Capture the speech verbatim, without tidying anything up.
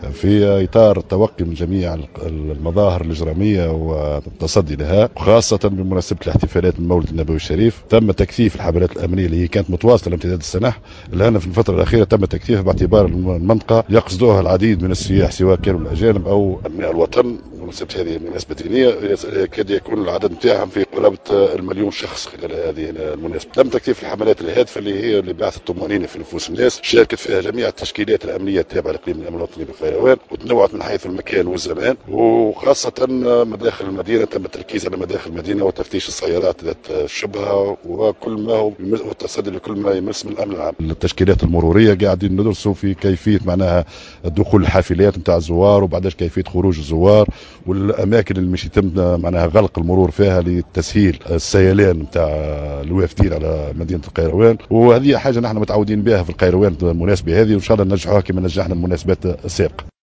في إطار التوقي من جميع المظاهر الإجرامية والتصدي لها، وخاصة بمناسبة الاحتفالات من مولد النبوي الشريف. تم تكثيف الحملات الأمنية اللي هي كانت متواصلة لامتداد السنة، الآن في الفترة الأخيرة تم تكثيفها باعتبار المنطقة يقصدوها العديد من السياح سواء كانوا الأجانب أو أبناء الوطن. بمناسبة هذه المناسبة الدينية يكاد يكون العدد نتاعهم في قرابة المليون شخص خلال هذه المناسبة. تم تكثيف الحملات الهادفة اللي هي لبعث الطمأنينة في نفوس الناس، شاركت فيها جميع التشكيلات الأمنية التابعة لإقليم الأمن الوطني بالقيروان، وتنوعت من حيث المكان والزمان، وخاصة مداخل المدينة تم التركيز على مداخل المدينة وتفتيش السيارات ذات الشبهة وكل ما هو والتصدي لكل ما يمس من الأمن العام. التشكيلات المرورية قاعدين ندرسوا في كيفية معناها دخول الحافلات نتاع الزوار، وبعدش كيفية خروج الزوار، والأماكن اللي مش يتم معناها غلق المرور فيها لتسهيل السيلان نتاع الوافدين على مدينة القيروان. وهذه حاجة نحن متعودين بها في القيروان المناسبة هذه، وإن شاء الله ننجحوها كما نجحنا المناسبات السابقة.